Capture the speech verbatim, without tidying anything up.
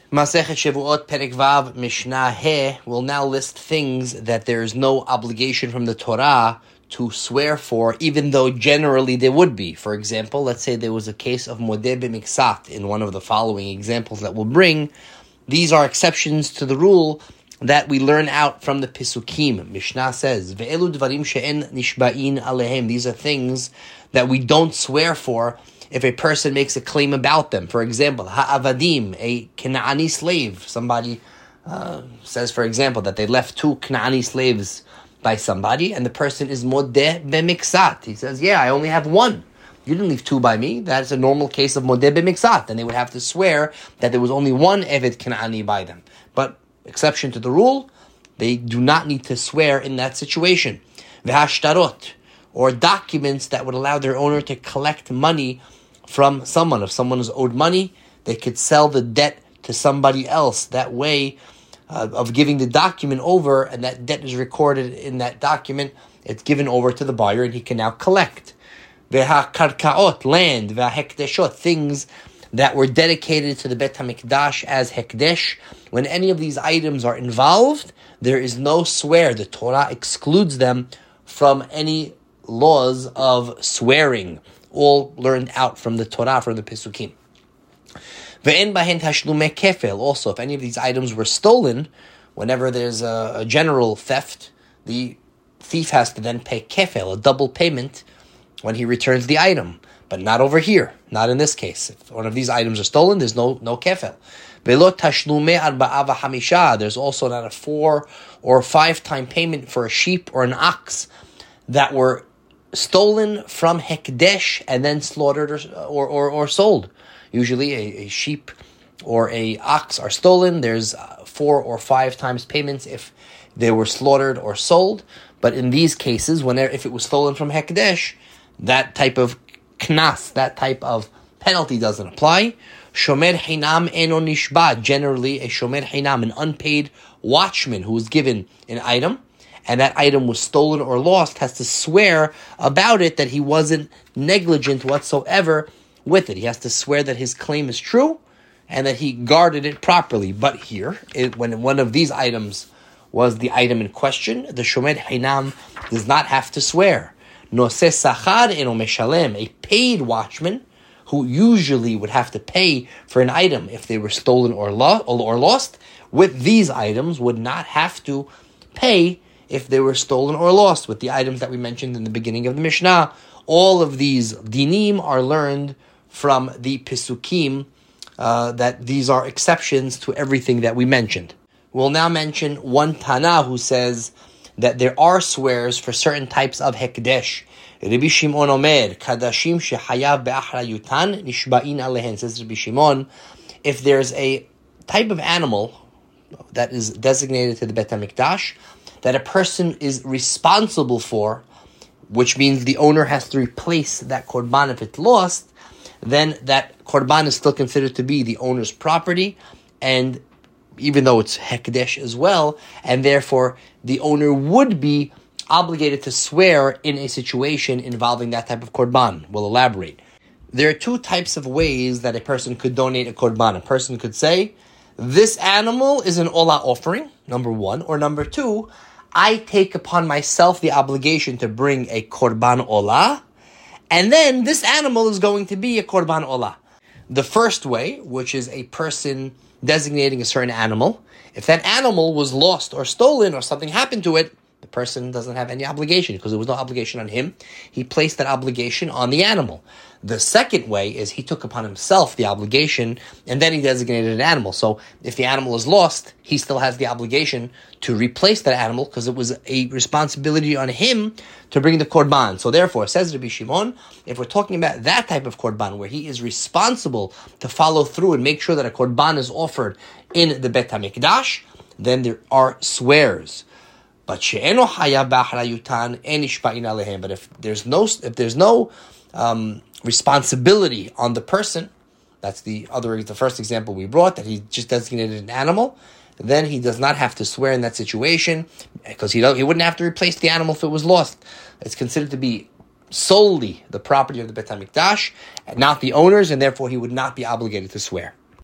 Masechet Shavuot Perek Vav Mishnah He will now list things that there is no obligation from the Torah to swear for, even though generally there would be. For example, let's say there was a case of Modeh B'Miksat in one of the following examples that we'll bring. These are exceptions to the rule that we learn out from the Pisukim. Mishnah says, Ve'elu dvarim she'en nishba'in alehem. These are things that we don't swear for if a person makes a claim about them. For example, ha'avadim, a Kanaani slave. Somebody uh, says, for example, that they left two Kanaani slaves by somebody, and the person is modeh b'miksat. He says, yeah, I only have one. You didn't leave two by me. That's a normal case of modeh b'miksat. And they would have to swear that there was only one Eved Kanaani by them. But exception to the rule, they do not need to swear in that situation. V'hashtarot, or documents that would allow their owner to collect money from someone. If someone is owed money, they could sell the debt to somebody else. That way uh, of giving the document over, and that debt is recorded in that document, it's given over to the buyer and he can now collect. Ve'ha-karkaot, land, ve'ha-hekdeshot, things that were dedicated to the Bet HaMikdash as hekdesh. When any of these items are involved, there is no swear. The Torah excludes them from any laws of swearing, all learned out from the Torah, from the Pisukim. Ve'en bahen tashlume kefel. Also, if any of these items were stolen, whenever there's a, a general theft, the thief has to then pay kefel, a double payment, when he returns the item. But not over here, not in this case. If one of these items are stolen, there's no no kefel. Ve'lo tashlume arba'a v'hamisha. There's also not a four or five time payment for a sheep or an ox that were stolen from hekdesh and then slaughtered or or, or, or sold. Usually a, a sheep or a ox are stolen. There's uh, four or five times payments if they were slaughtered or sold. But in these cases, whenever if it was stolen from hekdesh, that type of knas, that type of penalty doesn't apply. Shomer hinam eno nishba. Generally, a shomer hinam, an unpaid watchman who was given an item, and that item was stolen or lost, has to swear about it that he wasn't negligent whatsoever with it. He has to swear that his claim is true and that he guarded it properly. But here, it, when one of these items was the item in question, the shomer hinam does not have to swear. Noseh sachar eno meshalem, a paid watchman who usually would have to pay for an item if they were stolen or, lo- or lost, with these items would not have to pay if they were stolen or lost, with the items that we mentioned in the beginning of the Mishnah. All of these dinim are learned from the Pisukim, uh, that these are exceptions to everything that we mentioned. We'll now mention one Tana who says that there are swears for certain types of hekdesh. Rabbi Shimon Omer, Kadashim shehayav be'achrayutan nishba'in alehen, says Rabbi Shimon, if there's a type of animal that is designated to the Bet HaMikdash, that a person is responsible for, which means the owner has to replace that korban if it's lost, then that korban is still considered to be the owner's property, and even though it's hekdesh as well, and therefore the owner would be obligated to swear in a situation involving that type of korban. We'll elaborate. There are two types of ways that a person could donate a korban. A person could say, this animal is an olah offering, number one, or number two, I take upon myself the obligation to bring a korban olah, and then this animal is going to be a korban olah. The first way, which is a person designating a certain animal, if that animal was lost or stolen or something happened to it, the person doesn't have any obligation because there was no obligation on him. He placed that obligation on the animal. The second way is he took upon himself the obligation and then he designated an animal. So if the animal is lost, he still has the obligation to replace that animal because it was a responsibility on him to bring the korban. So therefore, says Rabbi Shimon, if we're talking about that type of korban where he is responsible to follow through and make sure that a korban is offered in the Bet HaMikdash, then there are swears. But she'eno haya b'achrayutan en nishba'in alehem. But if there's no, if there's no um, responsibility on the person, that's the other, the first example we brought, that he just designated an animal, then he does not have to swear in that situation because he don't, he wouldn't have to replace the animal if it was lost. It's considered to be solely the property of the Bet HaMikdash, and not the owners, and therefore he would not be obligated to swear.